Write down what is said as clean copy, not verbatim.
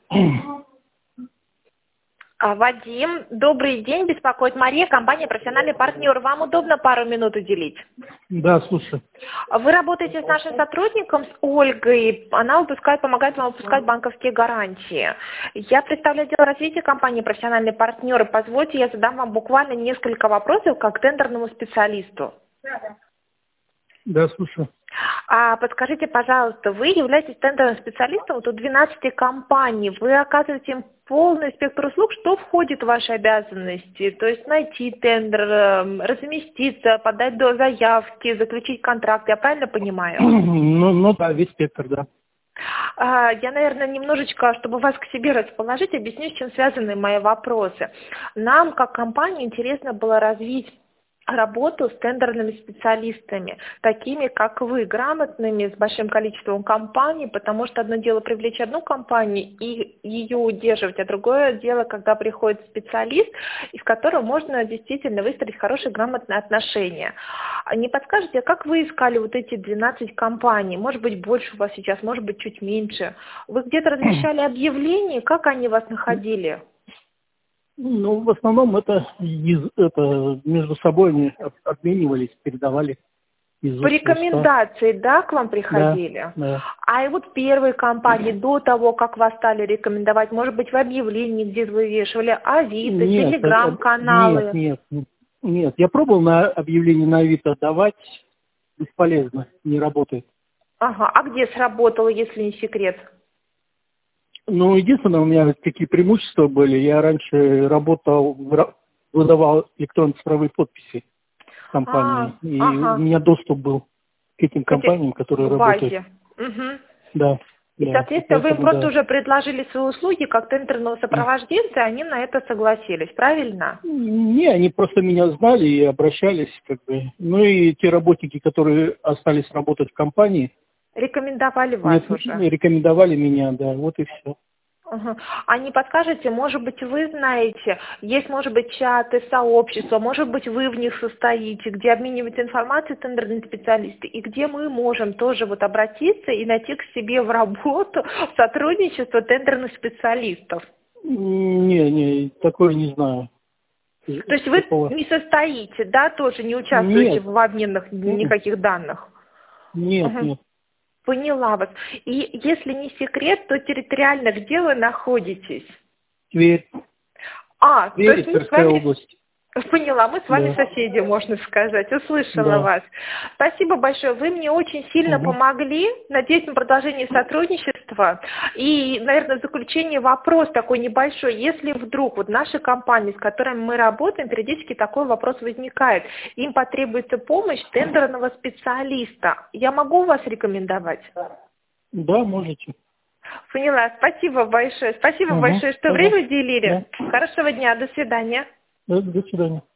Вадим, добрый день, беспокоит Мария, компания «Профессиональный партнер». Вам удобно пару минут уделить? Да, слушай. Вы работаете с нашим сотрудником, с Ольгой. Она помогает вам выпускать банковские гарантии. Я представляю дело развития компании «Профессиональный партнер». Позвольте, я задам вам буквально несколько вопросов как тендерному специалисту. Да, слушай. Подскажите, пожалуйста, вы являетесь тендерным специалистом у 12 компаний. Вы оказываете им полный спектр услуг. Что входит в ваши обязанности? То есть найти тендер, разместиться, подать до заявки, заключить контракт. Я правильно понимаю? Ну да, весь спектр, да. Я, наверное, немножечко, чтобы вас к себе расположить, объясню, с чем связаны мои вопросы. Нам, как компании, интересно было развить работу с тендерными специалистами, такими как вы, грамотными, с большим количеством компаний, потому что одно дело привлечь одну компанию и ее удерживать, а другое дело, когда приходит специалист, из которого можно действительно выстроить хорошие, грамотные отношения. Не подскажете, как вы искали вот эти 12 компаний? Может быть, больше у вас сейчас, может быть, чуть меньше. Вы где-то размещали объявления, как они вас находили? Ну, в основном это между собой они обменивались, передавали из По уст в уста. рекомендации, да, к вам приходили? Да. А и вот первые компании, до того, как вас стали рекомендовать, может быть, в объявлении, где вы вешали, Авито, телеграм-каналы? Нет. Я пробовал на объявление на Авито давать, бесполезно, не работает. Ага, а где сработало, если не секрет? Ну, единственное, у меня какие преимущества были. Я раньше работал, выдавал электронно-цифровые подписи компании. И у меня доступ был к этим компаниям, которые работают. Угу. Да. И, соответственно, вы им просто уже предложили свои услуги как тендерного сопровождения, они на это согласились, правильно? Не, они просто меня знали и обращались, как бы. Ну и те работники, которые остались работать в компании, рекомендовали вас уже? Рекомендовали меня, да, вот и все. Угу. А не подскажете, может быть, вы знаете, есть, может быть, чаты, сообщества, может быть, вы в них состоите, где обмениваются информацией тендерные специалисты, и где мы можем тоже вот обратиться и найти к себе в работу, в сотрудничество тендерных специалистов? Не, такое не знаю. То есть вы не состоите, да, тоже не участвуете в обменах никаких данных? Нет. Поняла вас. И если не секрет, то территориально где вы находитесь? Тверь. То есть Тверская область. Поняла, мы с вами соседи, можно сказать. Услышала вас. Спасибо большое. Вы мне очень сильно помогли. Надеюсь на продолжение сотрудничества. И, наверное, в заключение вопрос такой небольшой. Если вдруг вот наши компании, с которыми мы работаем, периодически такой вопрос возникает. Им потребуется помощь тендерного специалиста. Я могу вас рекомендовать? Да, можете. Поняла. Спасибо большое. Спасибо большое, что время уделили. Хорошего дня. До свидания. До свидания.